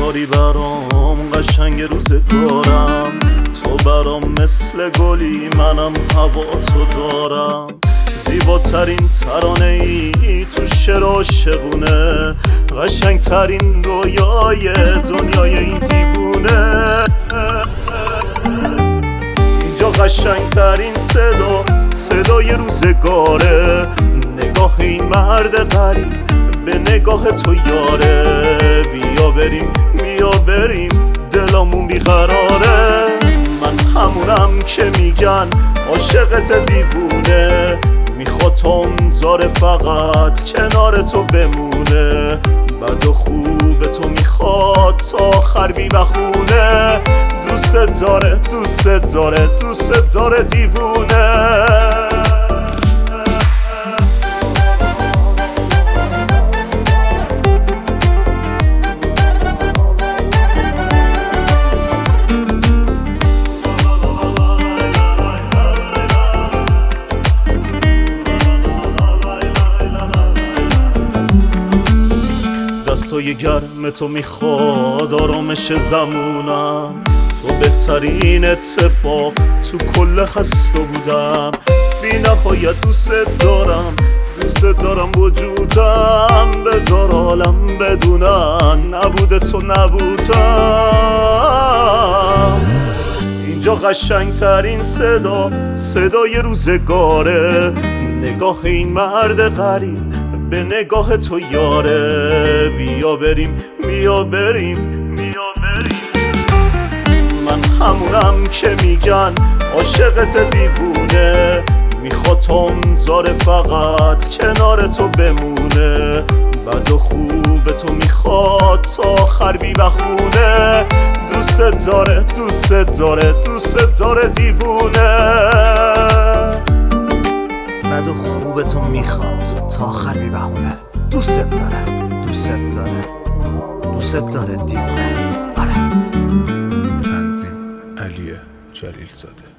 دوری برام قشنگ روزگارم، تو برام مثل گلی منم هوا تو دارم. زیباترین ترانه ای تو شعر عاشقونه، قشنگترین رویای دنیای این دیوونه. اینجا قشنگترین صدای روزگاره، نگاه این مرد غریب به نگاه تو یاره. بیا بریم دلامون بیقراره. من همونم که میگن عاشقت دیوونه، میخواد تا اونزاره فقط کنار تو بمونه. بد و خوب تو میخواد تا آخر بی بخونه. دوست داره دیوونه. دستای گرم تو میخواد آرامش زمونم، تو بهترین اتفاق تو کل خسته بودم. بی نهایت دوست دارم وجودم، بذار عالم بدونن نبوده تو نبودم. اینجا قشنگترین صدای روزگاره، نگاه این مرد غریب به نگاه تو یاره. بیا بریم من همونم که میگن عاشقت دیوونه، میخواد تا اونزاره فقط کنار تو بمونه. بد و خوب تو میخواد تا آخر بی بخونه. دوست داره دیوونه. بد و خوب تو میخواد تا آخر بی بهونه. دوست داره دیوونه. آره. تنظیم علی جلیل زاده.